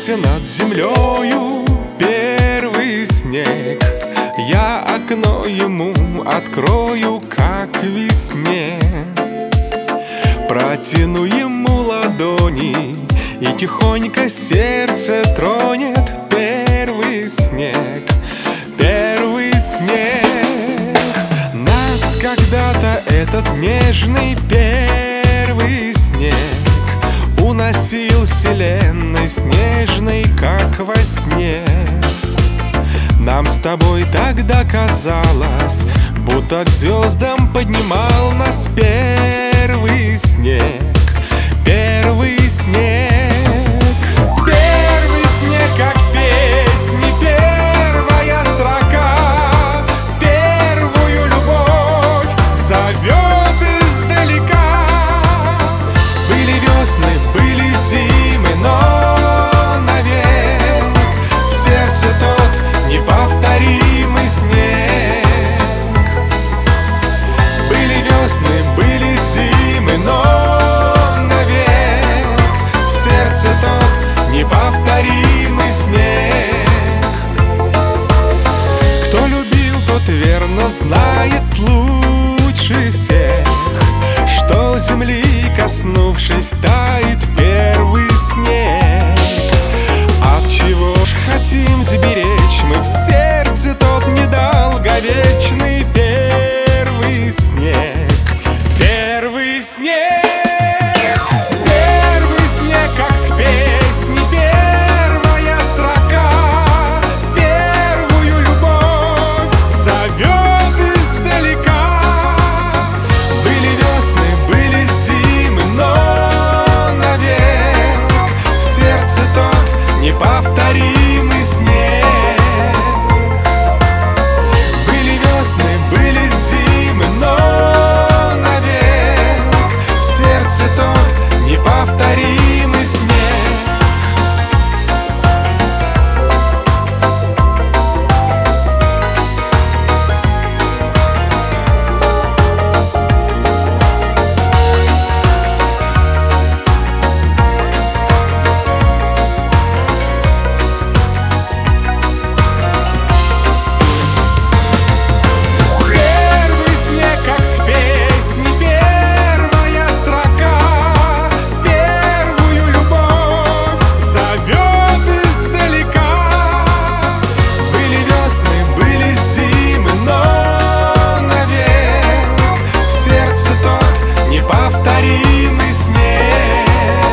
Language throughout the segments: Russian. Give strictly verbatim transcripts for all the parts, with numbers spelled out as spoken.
Поднялся над землею первый снег. Я окно ему открою, как весне. Протяну ему ладони, и тихонько сердце тронет первый снег, первый снег. Нас когда-то этот нежный первый снег уносил вселенной снежной, как во сне. Нам с тобой тогда казалось, будто к звездам поднимал нас первый снег, первый снег. Первый снег, как песни, первая строка, первую любовь зовет издалека. Были весны, были зимы, но навек в сердце тот неповторимый снег. Были весны, были зимы, но навек в сердце тот неповторимый снег. Кто любил, тот верно знает лучше всех, что земли, коснувшись, тает первый снег. От чего ж хотим сберечь мы в сердце тот недолговечный первый снег, первый снег. Первый снег, как песни, первая строка, первую любовь зовет издалека. Были весны, были зимы, но навек в сердце тот неповторимый снег. Были весны, были зимы, но навек в сердце тот неповторимый снег. Неповторимый снег.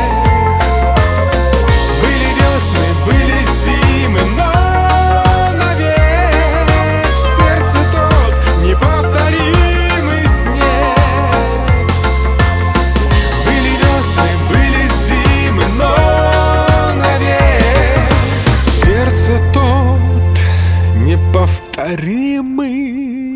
Были весны, были зимы, но навек в сердце тот неповторимый снег. Были весны, были зимы, но навек в сердце тот неповторимый